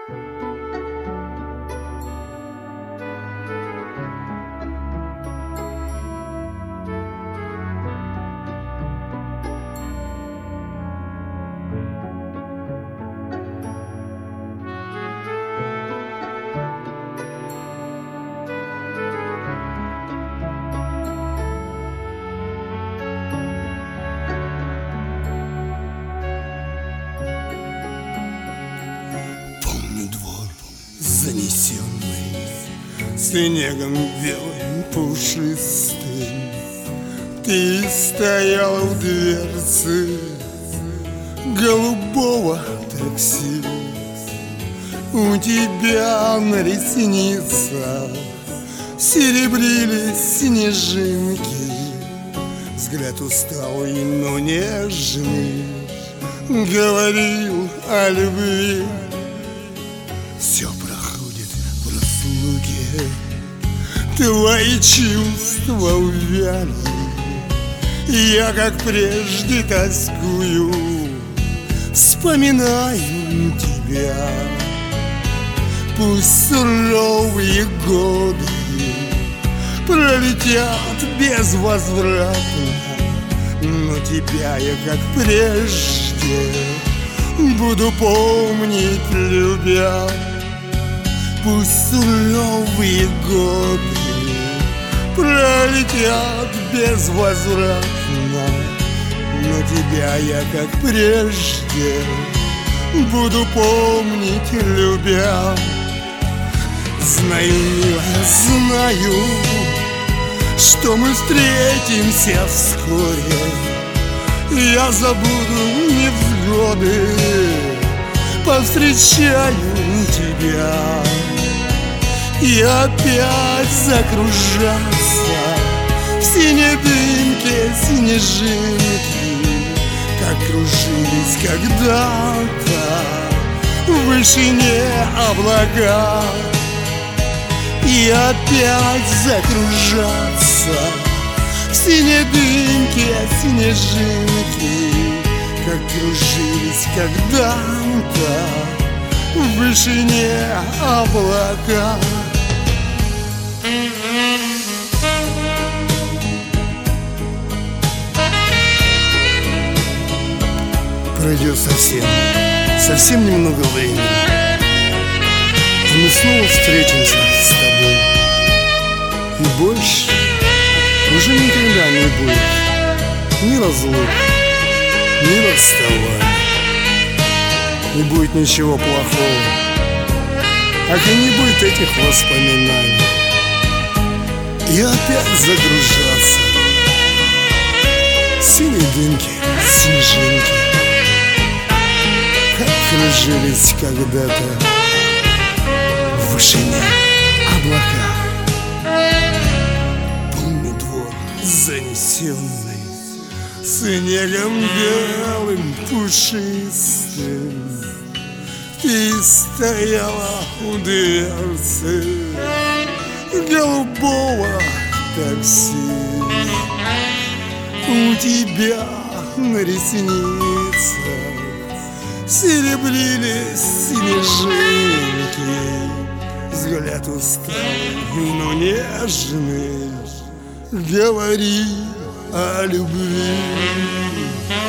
Занесенный снегом белым пушистым, ты стояла в дверце голубого такси. У тебя на ресницах серебрились снежинки, взгляд усталый, но нежный говорил о любви. Все проходит в разлуке, твои чувства увяли. Я, как прежде, тоскую, вспоминаю тебя. Пусть суровые годы пролетят безвозвратно, но тебя я, как прежде, буду помнить, любя. Пусть суровые годы пролетят безвозвратно, но тебя я, как прежде, буду помнить, любя. Знаю, милая, знаю, что мы встретимся вскоре. Я забуду невзгоды, повстречаю тебя и опять закружаться в синей дымке снежинки, как кружились когда-то в вышине облака. И опять закружаться в синей дымке снежинки, как кружились когда-то в вышине облака. Пройдет совсем немного времени, и мы снова встретимся с тобой. И больше уже никогда не будет ни разлук, ни расставания. Не будет ничего плохого, как и не будет этих воспоминаний. И опять загружаться в синей дымке снежинки, как кружились когда-то в вышине облака. Полный двор занесенный снегом белым пушистым, ты стояла у дверцы голубого такси. У тебя на ресницах серебрились снежинки, взгляд усталый, но нежный говори о любви.